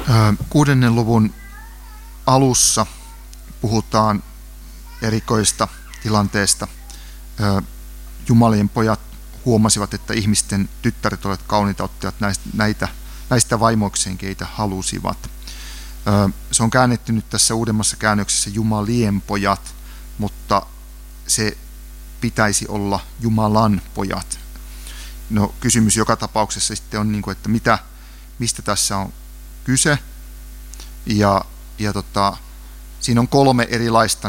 Kuudennen luvun alussa puhutaan erikoista tilanteesta. Jumalien pojat huomasivat, että ihmisten tyttäret olivat kauniita, ottivat näistä vaimoikseen, keitä halusivat. Se on käännetty nyt tässä uudemmassa käännöksessä Jumalien pojat, mutta se pitäisi olla Jumalan pojat. No, kysymys joka tapauksessa sitten on, että mistä tässä on kyse. Ja siinä on 3 erilaista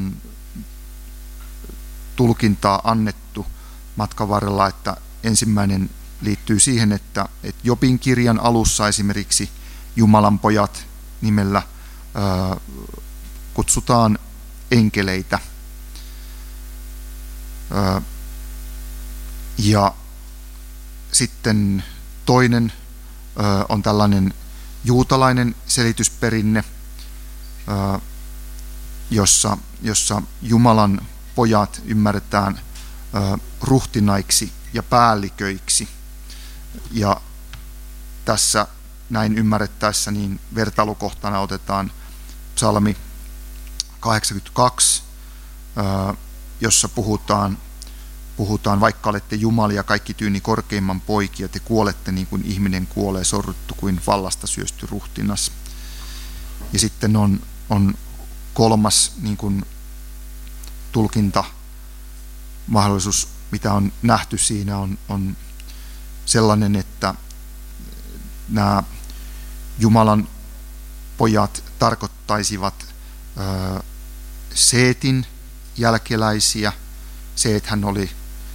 tulkintaa annettu matkan varrella, että ensimmäinen liittyy siihen, että Jobin kirjan alussa esimerkiksi Jumalan pojat nimellä kutsutaan enkeleitä. Ja sitten toinen on tällainen juutalainen selitysperinne, jossa Jumalan pojat ymmärretään ruhtinaiksi ja päälliköiksi. Ja tässä näin ymmärrettäessä niin vertailukohtana otetaan psalmi 82, jossa puhutaan, vaikka olette jumalia, kaikki tyyni korkeimman poikia, te kuolette niin kuin ihminen kuolee, sorruttu kuin vallasta syösty ruhtinas. Ja sitten on kolmas tulkinta mahdollisuus, mitä on nähty siinä, on sellainen, että nämä Jumalan pojat tarkoittaisivat Seetin jälkeläisiä. Seethän oli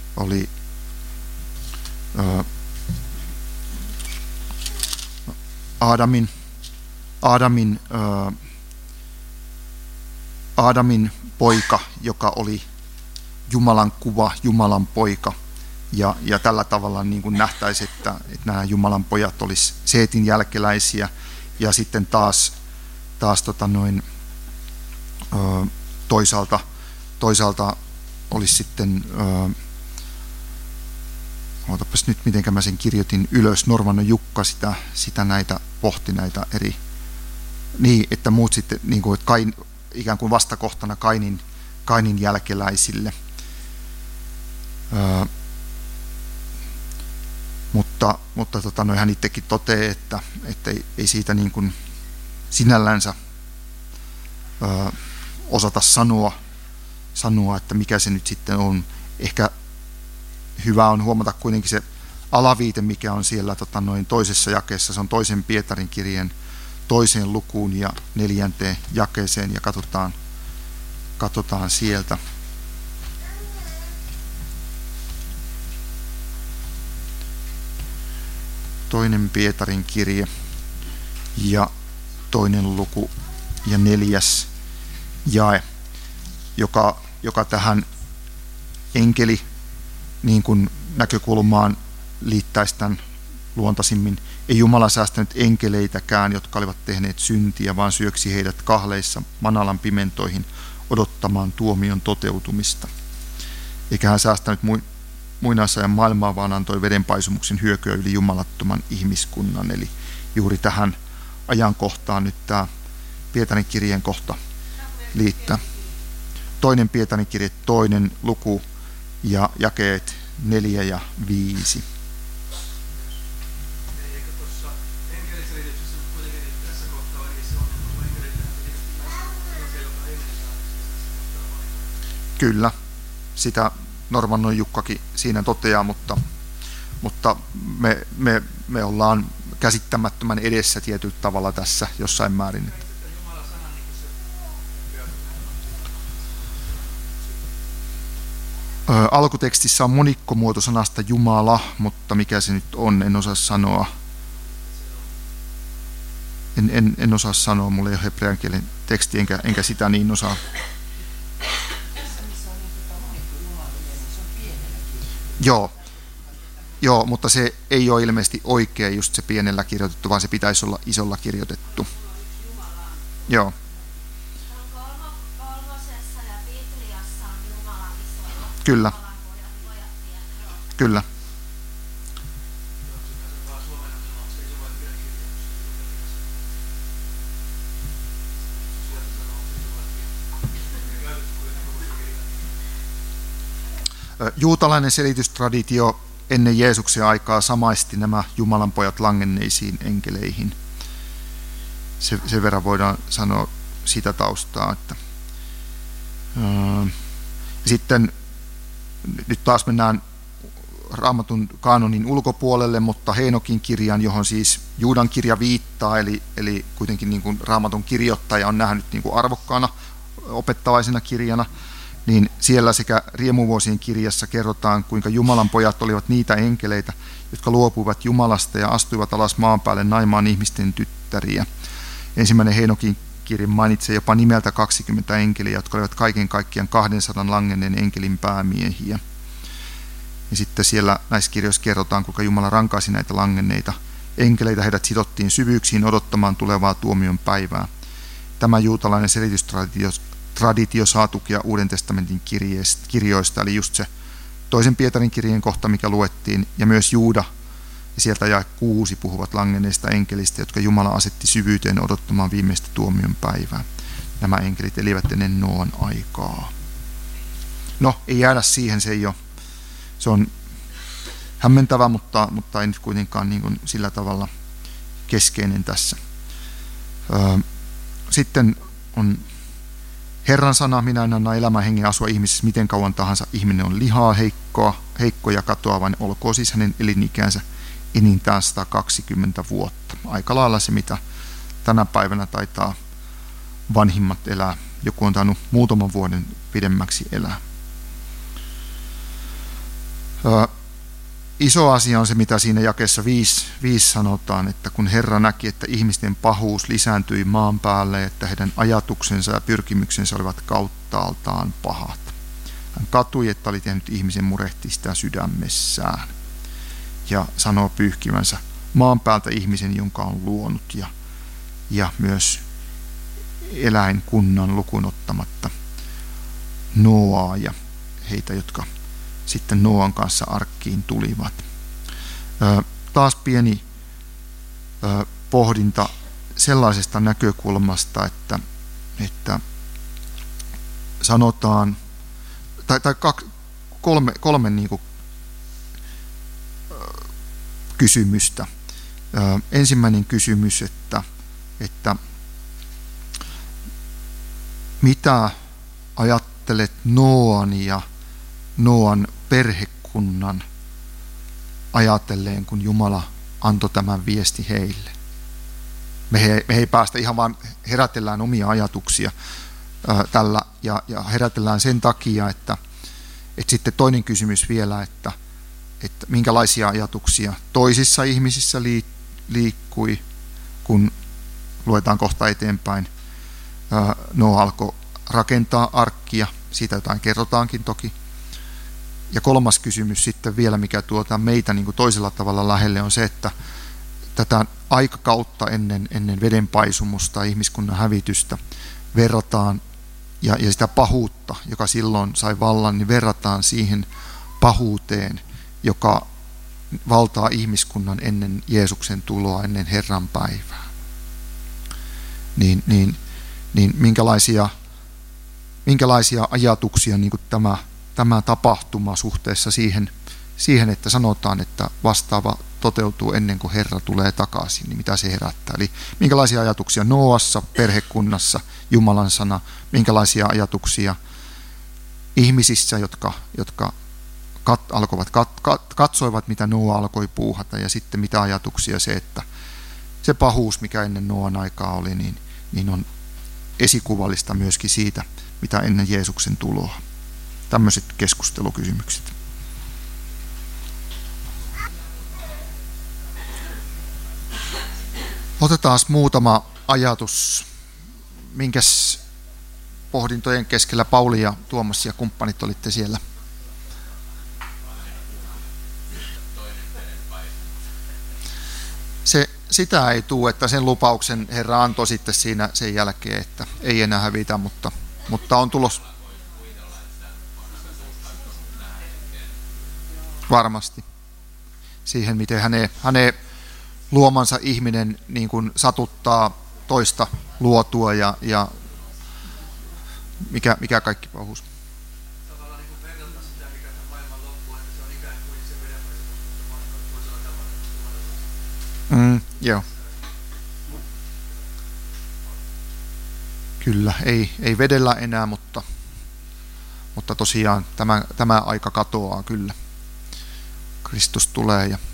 Aadamin poika, joka oli Jumalan kuva, Jumalan poika. Ja tällä tavalla niin kuin nähtäisiin, että nämä Jumalan pojat olisi Seetin jälkeläisiä. Ja sitten taas toisaalta olisi sitten, ootapas nyt mitenkä mä sen kirjoitin ylös, Normannon Jukka sitä näitä pohti näitä eri, niin että muut sitten niin kuin, ikään kuin vastakohtana Kainin jälkeläisille. Mutta hän itsekin toteaa, että ei siitä niin kuin sinällänsä osata sanoa, että mikä se nyt sitten on. Ehkä hyvä on huomata kuitenkin se alaviite, mikä on siellä toisessa jakeessa. Se on toisen Pietarin kirjeen 2. lukuun ja 4. jakeeseen, ja katsotaan sieltä. Toinen Pietarin kirje ja 2. luku ja 4. jae, joka tähän enkeli niin kuin näkökulmaan liittäisi tämän luontaisimmin. Ei Jumala säästänyt enkeleitäkään, jotka olivat tehneet syntiä, vaan syöksi heidät kahleissa manalan pimentoihin odottamaan tuomion toteutumista. Eikä hän säästänyt muinaisajan maailmaa, vaan antoi vedenpaisumuksen hyökyä yli jumalattoman ihmiskunnan. Eli juuri tähän ajankohtaan nyt tämä Pietarin kirjeen kohta liittää. Toinen Pietarin kirje, 2. luku ja jakeet 4 ja 5. Kyllä, sitä Normannon Jukkakin siinä toteaa, mutta me ollaan käsittämättömän edessä tietyllä tavalla tässä jossain määrin. Alkutekstissä on monikkomuoto sanasta Jumala, mutta mikä se nyt on, en osaa sanoa. En osaa sanoa, mulla ei ole hebrean kielen teksti, enkä sitä niin osaa. Joo, mutta se ei ole ilmeisesti oikein just se pienellä kirjoitettu, vaan se pitäisi olla isolla kirjoitettu. Joo. Kyllä. Kyllä. Juutalainen selitystraditio ennen Jeesuksen aikaa samaisti nämä Jumalan pojat langenneisiin enkeleihin. Sen verran voidaan sanoa sitä taustaa. Että sitten nyt taas mennään Raamatun kaanonin ulkopuolelle, mutta Heenokin kirjan, johon siis Juudan kirja viittaa, eli kuitenkin niin kuin Raamatun kirjoittaja on nähnyt niin kuin arvokkaana opettavaisena kirjana, niin siellä sekä Riemuvuosien kirjassa kerrotaan, kuinka Jumalan pojat olivat niitä enkeleitä, jotka luopuivat Jumalasta ja astuivat alas maan päälle naimaan ihmisten tyttäriä. Ensimmäinen Heenokin kirja mainitsee jopa nimeltä 20 enkeliä, jotka olivat kaiken kaikkiaan 200 langenneen enkelin päämiehiä. Ja sitten siellä näissä kirjoissa kerrotaan, kuinka Jumala rankaisi näitä langenneita enkeleitä. Heidät sidottiin syvyyksiin odottamaan tulevaa tuomion päivää. Tämä juutalainen selitystraditio saa tukea Uuden testamentin kirjoista, eli just se toisen Pietarin kirjeen kohta, mikä luettiin, ja myös Juuda, ja sieltä jae 6 puhuvat langenneista enkelistä, jotka Jumala asetti syvyyteen odottamaan viimeistä tuomion päivää. Nämä enkelit elivät ennen Nooan aikaa. No, ei jäädä siihen, se on hämmentävä, mutta ei nyt kuitenkaan niin kuin sillä tavalla keskeinen tässä. Sitten on Herran sana, minä en anna elämän hengen asua ihmisessä miten kauan tahansa. Ihminen on lihaa, heikko ja katoavainen, olkoon siis hänen elinikänsä enintään 120 vuotta. Aika lailla se, mitä tänä päivänä taitaa vanhimmat elää. Joku on tainnut muutaman vuoden pidemmäksi elää. Iso asia on se, mitä siinä jakeessa 5 sanotaan, että kun Herra näki, että ihmisten pahuus lisääntyi maan päälle, että heidän ajatuksensa ja pyrkimyksensä olivat kauttaaltaan pahat. Hän katui, että oli tehnyt ihmisen murehtia sitä sydämessään ja sanoo pyyhkivänsä maan päältä ihmisen, jonka on luonut, ja myös eläinkunnan lukuun ottamatta Noaa ja heitä, jotka sitten Nooan kanssa arkkiin tulivat. Taas pieni pohdinta sellaisesta näkökulmasta, että sanotaan, tai kolme niin kuin kysymystä. Ensimmäinen kysymys, että mitä ajattelet Nooan ja Nooan perhekunnan ajatelleen, kun Jumala antoi tämän viesti heille? Me ei päästä ihan vaan herätellään omia ajatuksia tällä ja herätellään sen takia, että sitten toinen kysymys vielä, että minkälaisia ajatuksia toisissa ihmisissä liikkui, kun luetaan kohta eteenpäin. Noa alkoi rakentaa arkkia, siitä jotain kerrotaankin toki. Ja kolmas kysymys sitten vielä, mikä tuo meitä niin kuin toisella tavalla lähelle, on se, että tätä aikakautta ennen vedenpaisumusta, ihmiskunnan hävitystä verrataan, ja sitä pahuutta, joka silloin sai vallan, niin verrataan siihen pahuuteen, joka valtaa ihmiskunnan ennen Jeesuksen tuloa, ennen Herran päivää. Niin minkälaisia ajatuksia niin kuin tämä tapahtuma suhteessa siihen, että sanotaan, että vastaava toteutuu ennen kuin Herra tulee takaisin, niin mitä se herättää? Eli minkälaisia ajatuksia Nooassa, perhekunnassa, Jumalan sana, minkälaisia ajatuksia ihmisissä, jotka katsoivat, mitä Nooa alkoi puuhata, ja sitten mitä ajatuksia se, että se pahuus, mikä ennen Nooan aikaa oli, niin on esikuvallista myöskin siitä, mitä ennen Jeesuksen tuloa. Tämmöiset keskustelukysymykset. Otetaan muutama ajatus, minkäs pohdintojen keskellä Pauli ja Tuomas ja kumppanit olitte siellä. Sitä ei tule, että sen lupauksen Herra antoi sitten siinä sen jälkeen, että ei enää hävitä, mutta on tulos varmasti siihen, miten hänen luomansa ihminen niin kuin satuttaa toista luotua ja mikä kaikki pahuus. Tavallaan niin verrata sitä, mikä tämän maailman Joo. Kyllä, ei vedellä enää, mutta tosiaan tämä aika katoaa kyllä. Kristus tulee ja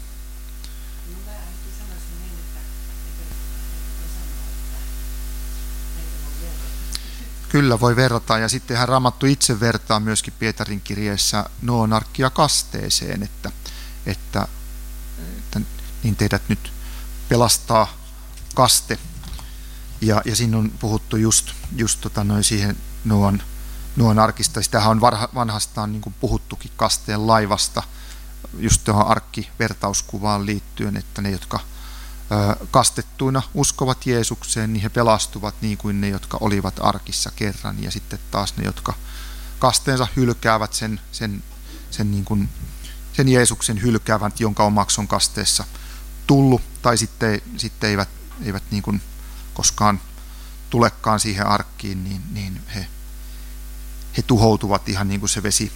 kyllä voi verrata, ja sittenhän Raamattu itse vertaa myöskin Pietarin kirjeessä Nooan arkkia kasteeseen, että niin teidät nyt pelastaa kaste. Ja siinä on puhuttu just siihen Nooan arkista. Sitähän on vanhastaan niin kuin puhuttukin kasteen laivasta, just tuohon arkkivertauskuvaan liittyen, että ne, jotka kastettuina uskovat Jeesukseen, niin he pelastuvat niin kuin ne, jotka olivat arkissa kerran. Ja sitten taas ne, jotka kasteensa hylkäävät sen Jeesuksen hylkäävät, jonka omaksi on kasteessa tullut, tai sitten eivät niin kuin koskaan tulekaan siihen arkkiin, niin he tuhoutuvat ihan niin kuin se vesi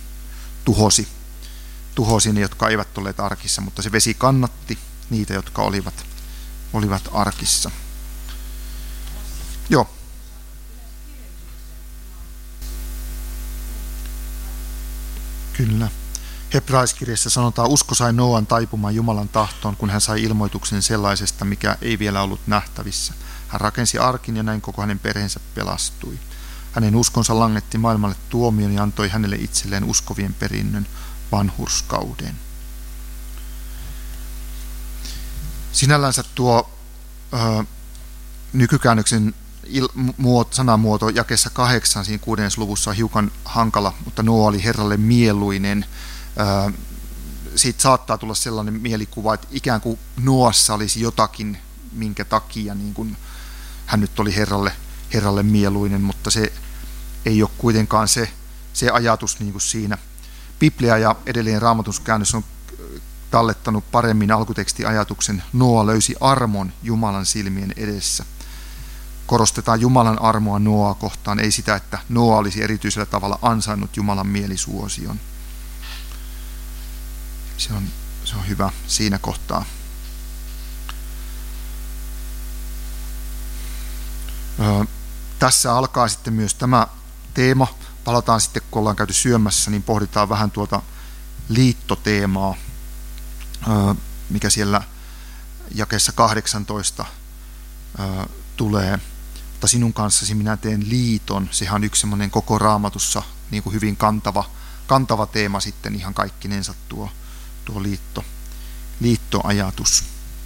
tuhosi ne, jotka eivät olleet arkissa, mutta se vesi kannatti niitä, jotka olivat arkissa. Joo. Kyllä. Hebraiskirjassa sanotaan, usko sai Nooan taipumaan Jumalan tahtoon, kun hän sai ilmoituksen sellaisesta, mikä ei vielä ollut nähtävissä. Hän rakensi arkin ja näin koko hänen perheensä pelastui. Hänen uskonsa langetti maailmalle tuomion ja antoi hänelle itselleen uskovien perinnön, vanhurskauden. Sinällänsä tuo nykykäännöksen sanamuoto jakeessa 8 siinä 6. luvussa on hiukan hankala, mutta Nooa oli Herralle mieluinen. Siitä saattaa tulla sellainen mielikuva, että ikään kuin Nooassa olisi jotakin, minkä takia niin kuin hän nyt oli Herralle mieluinen, mutta se ei ole kuitenkaan se ajatus niin kuin siinä. Biblia ja edelleen Raamatuskäännös on tallettanut paremmin alkutekstiajatuksen Nooa löysi armon Jumalan silmien edessä. Korostetaan Jumalan armoa Nooaa kohtaan, ei sitä, että Nooa olisi erityisellä tavalla ansainnut Jumalan mielisuosion. Se on hyvä siinä kohtaa. Tässä alkaa sitten myös tämä teema. Palataan sitten, kun ollaan käyty syömässä, niin pohditaan vähän tuota liittoteemaa, mikä siellä jakeessa 18 tulee. Mutta sinun kanssasi minä teen liiton. Sehän on yksi semmoinen koko Raamatussa niin kuin hyvin kantava teema sitten ihan kaikkinensa tuo liittoajatus.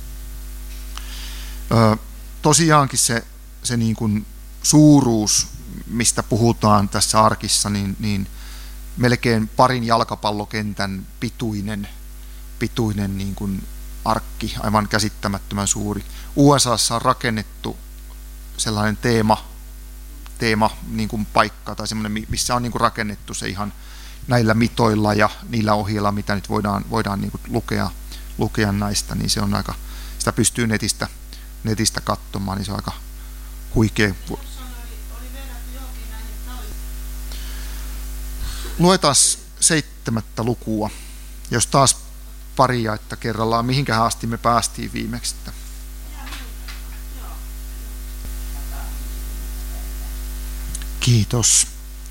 Tosiaankin se niin kuin suuruus, mistä puhutaan tässä arkissa, niin melkein parin jalkapallokentän pituinen niin kuin arkki, aivan käsittämättömän suuri. USAssa on rakennettu sellainen teema niin kuin paikka tai semmoinen, missä on niin kuin rakennettu se ihan näillä mitoilla ja niillä ohjeilla, mitä nyt voidaan niin kuin lukea näistä, niin se on aika, sitä pystyy netistä katsomaan, niin se on aika huikea. Luetaan 7. lukua, jos taas paria, että kerrallaan, mihinkähän asti me päästiin viimeksi. Kiitos.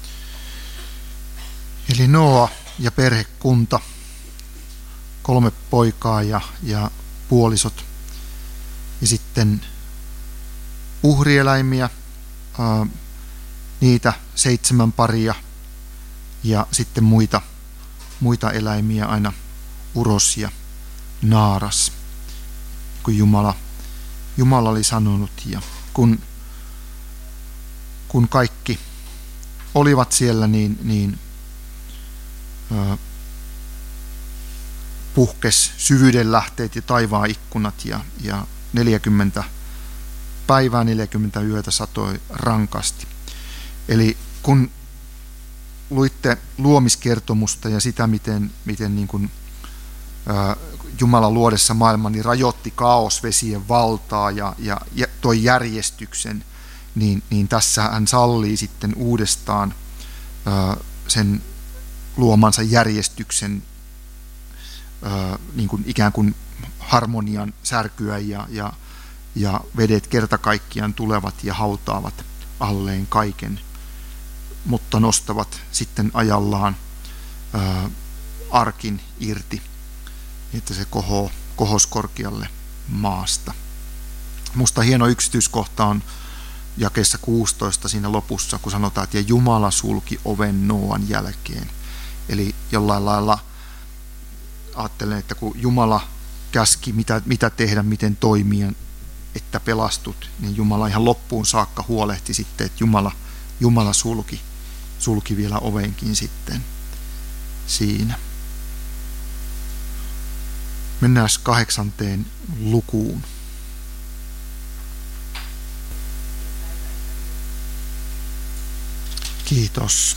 Eli Nooa ja perhekunta, 3 poikaa ja puolisot. Ja sitten uhrieläimiä, niitä 7 paria. Ja sitten muita eläimiä aina uros ja naaras, kun Jumala oli sanonut. Ja kun kaikki olivat siellä, niin puhkes syvyyden lähteet ja taivaan ikkunat ja 40 päivää 40 yötä satoi rankasti. Eli kun luitte luomiskertomusta ja sitä, miten niin kuin, Jumala luodessa maailman niin rajoitti kaosvesien valtaa ja toi järjestyksen, niin tässä hän sallii sitten uudestaan sen luomansa järjestyksen niin kuin ikään kuin harmonian särkyä ja vedet kerta kaikkiaan tulevat ja hautaavat alleen kaiken, mutta nostavat sitten ajallaan arkin irti, että se kohos korkealle maasta. Musta hieno yksityiskohta on jakeessa 16 siinä lopussa, kun sanotaan, että ja Jumala sulki oven Nooan jälkeen. Eli jollain lailla ajattelen, että kun Jumala käski mitä tehdä, miten toimia, että pelastut, niin Jumala ihan loppuun saakka huolehti sitten, että Jumala sulki vielä ovenkin sitten siinä. Mennään 8. lukuun. Kiitos.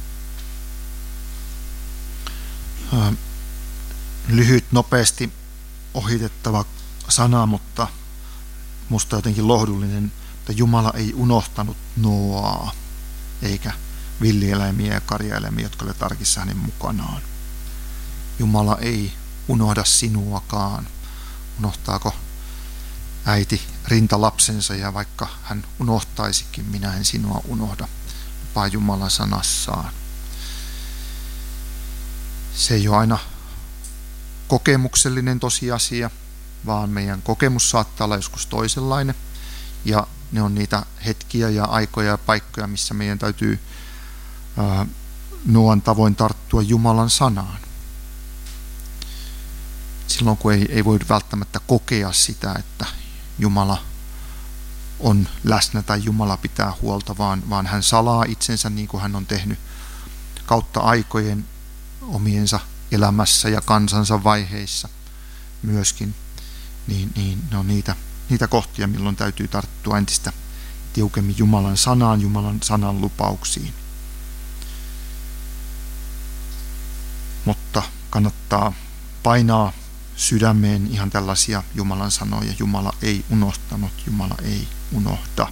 Lyhyt, nopeasti ohitettava sana, mutta musta jotenkin lohdullinen, että Jumala ei unohtanut Nooaa, eikä villieläimiä ja karjaeläimiä, jotka olivat arkissa hänen mukanaan. Jumala ei unohda sinuakaan. Unohtaako äiti rintalapsensa, ja vaikka hän unohtaisikin, minä en sinua unohda, lupaa Jumala sanassaan. Se ei ole aina kokemuksellinen tosiasia, vaan meidän kokemus saattaa olla joskus toisenlainen, ja ne on niitä hetkiä ja aikoja ja paikkoja, missä meidän täytyy Nooan tavoin tarttua Jumalan sanaan. Silloin kun ei voi välttämättä kokea sitä, että Jumala on läsnä tai Jumala pitää huolta, vaan hän salaa itsensä niin kuin hän on tehnyt kautta aikojen omiensa elämässä ja kansansa vaiheissa myöskin, niin ne on niitä kohtia, milloin täytyy tarttua entistä tiukemmin Jumalan sanaan, Jumalan sanan lupauksiin. Mutta kannattaa painaa sydämeen ihan tällaisia Jumalan sanoja. Jumala ei unohtanut, Jumala ei unohda.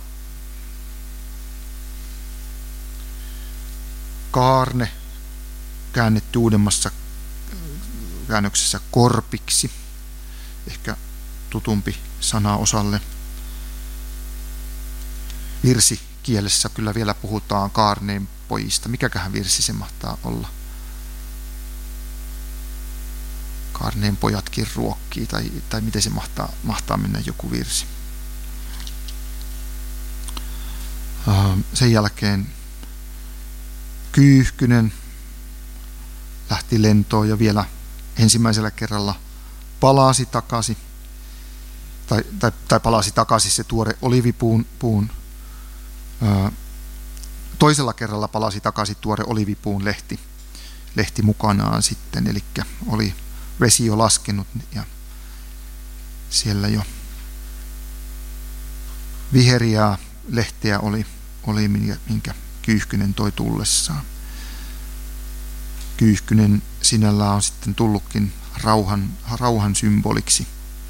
Kaarne käännetty uudemmassa käännöksessä korpiksi, ehkä tutumpi sana osalle. Virsikielessä kyllä vielä puhutaan kaarneen pojista. Mikäköhän virsi se mahtaa olla? Kaarneen pojatkin ruokkii, tai miten se mahtaa mennä joku virsi. Sen jälkeen Kyyhkynen lähti lentoon ja vielä ensimmäisellä kerralla palasi takaisin, tai palasi takaisin se tuore olivipuun. Toisella kerralla palasi takaisin tuore olivipuun lehti mukanaan sitten, eli oli vesi jo laskenut ja siellä jo viheriää lehteä oli minkä Kyyhkynen toi tullessaan. Kyyhkynen sinällään on sitten tullutkin rauhan symboliksi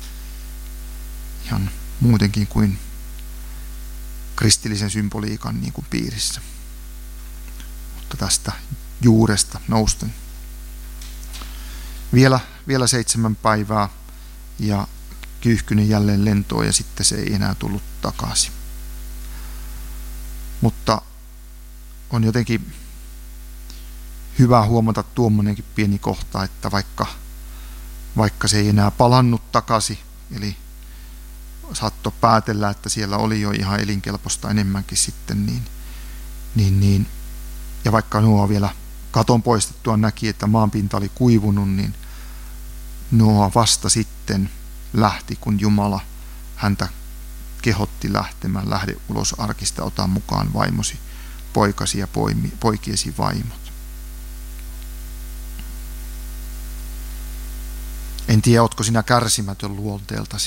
ihan muutenkin kuin kristillisen symboliikan niin kuin piirissä. Mutta tästä juuresta nousten. Vielä 7 päivää ja Kyyhkynen jälleen lentoon ja sitten se ei enää tullut takaisin. Mutta on jotenkin hyvä huomata tuommoinenkin pieni kohta, että vaikka se ei enää palannut takaisin, eli saattoi päätellä, että siellä oli jo ihan elinkelpoista enemmänkin sitten, niin ja vaikka Nooa vielä katon poistettua näki, että maanpinta oli kuivunut, niin Nooa vasta sitten lähti, kun Jumala häntä kehotti lähtemään. Lähde ulos arkista, ota mukaan vaimosi, poikasi ja poikiesi vaimot. En tiedä, ootko sinä kärsimätön luonteeltasi.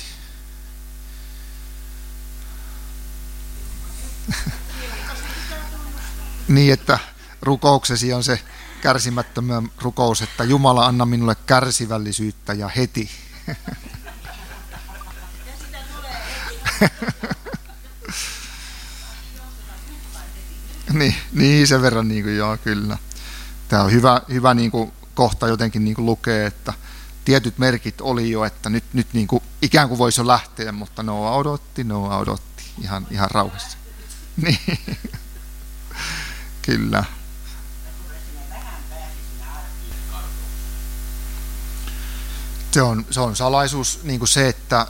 Niin, että rukouksesi on se kärsimättömän rukous, että Jumala, anna minulle kärsivällisyyttä ja heti. niin sen verran niin kuin, joo, kyllä. Tämä on hyvä niin kuin kohta jotenkin niin kuin lukee, että tietyt merkit oli jo, että nyt niin kuin ikään kuin voisi jo lähteä, mutta Noa odotti ihan rauhassa. Niin. Kyllä. Se on salaisuus niin kuin se, että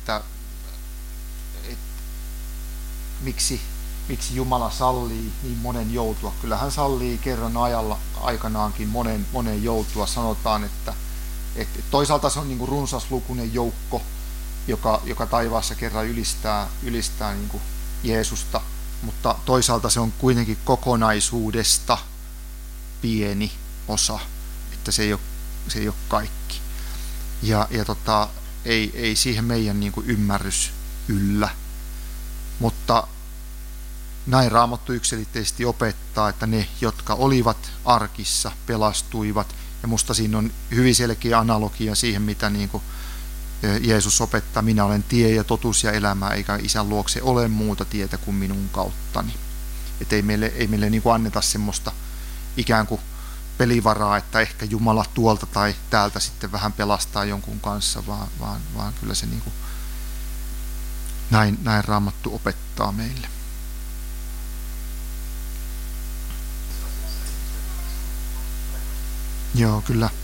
miksi Jumala sallii niin monen joutua. Kyllä hän sallii kerran aikanaankin monen joutua. Sanotaan, että toisaalta se on niin kuin runsaslukuinen joukko, joka taivaassa kerran ylistää niin kuin Jeesusta, mutta toisaalta se on kuitenkin kokonaisuudesta pieni osa, että se ei ole kaikki. Ja ei siihen meidän niin kuin ymmärrys yllä. Mutta näin Raamattu yksiselitteisesti opettaa, että ne, jotka olivat arkissa, pelastuivat. Ja musta siinä on hyvin selkeä analogia siihen, mitä niin kuin Jeesus opettaa. Minä olen tie ja totuus ja elämä, eikä Isän luokse ole muuta tietä kuin minun kauttani. Että ei meille niin kuin anneta semmoista ikään kuin pelivaraa, että ehkä Jumala tuolta tai täältä sitten vähän pelastaa jonkun kanssa, vaan kyllä se niin kuin näin Raamattu opettaa meille. Joo,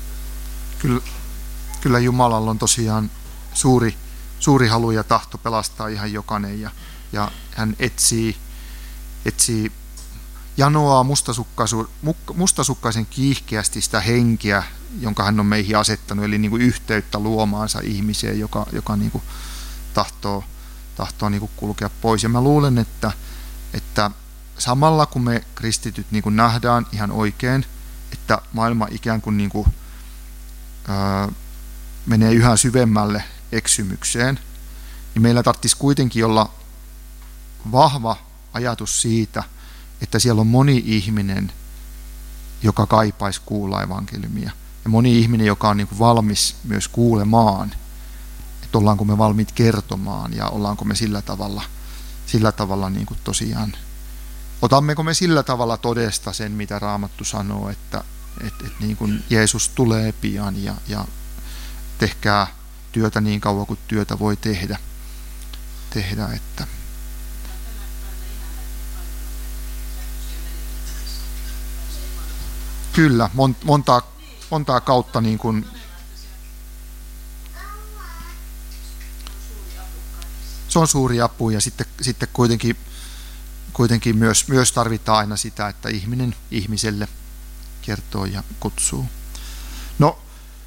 kyllä Jumalalla on tosiaan suuri halu ja tahto pelastaa ihan jokainen, ja hän etsii janoaa mustasukkaisen kiihkeästi sitä henkeä, jonka hän on meihin asettanut, eli niin kuin yhteyttä luomaansa ihmiseen, joka niin kuin tahtoo niin kuin kulkea pois. Ja mä luulen, että samalla kun me kristityt niin kuin nähdään ihan oikein, että maailma ikään kuin, menee yhä syvemmälle eksymykseen, niin meillä tarvitsisi kuitenkin olla vahva ajatus siitä, että siellä on moni ihminen, joka kaipaisi kuulla evankeliumia. Ja moni ihminen, joka on niin kuin valmis myös kuulemaan, että ollaanko me valmiit kertomaan ja ollaanko me sillä tavalla niin kuin tosiaan, otammeko me sillä tavalla todesta sen, mitä Raamattu sanoo, että niin kuin Jeesus tulee pian ja tehkää työtä niin kauan kuin työtä voi tehdä että kyllä, montaa kautta niin kuin se on suuri apu, ja sitten kuitenkin myös tarvitaan aina sitä, että ihminen ihmiselle kertoo ja kutsuu. No,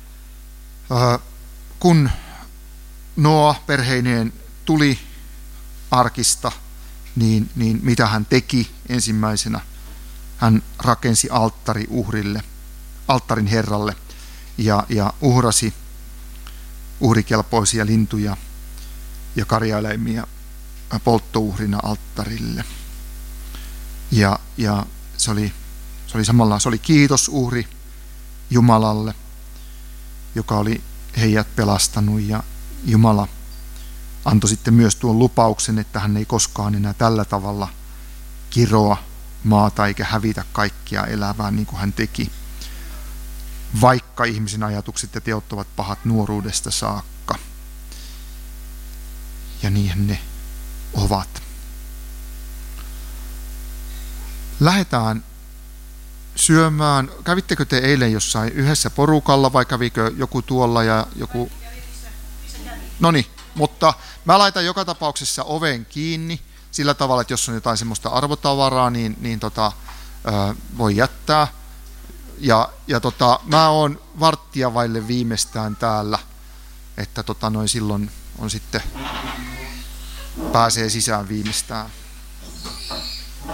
kun Noa perheineen tuli arkista, niin mitä hän teki ensimmäisenä? Hän rakensi alttarin Herralle ja uhrasi uhrikelpoisia lintuja ja karjaeläimiä polttouhrina alttarille. Ja se oli kiitosuhri Jumalalle, joka oli heidät pelastanut, ja Jumala antoi sitten myös tuon lupauksen, että hän ei koskaan enää tällä tavalla kiroa maata eikä hävitä kaikkia elävää niin kuin hän teki, vaikka ihmisen ajatukset ja teot ovat pahat nuoruudesta saakka. Ja niin ne ovat. Lähdetään syömään. Kävittekö te eilen jossain yhdessä porukalla vai kävikö joku tuolla ja joku? Noniin, mutta mä laitan joka tapauksessa oven kiinni sillä tavalla, että jos on jotain semmoista arvotavaraa, niin voi jättää. Ja mä oon varttia vaille viimeistään täällä, että silloin on sitten pääsee sisään viimeistään.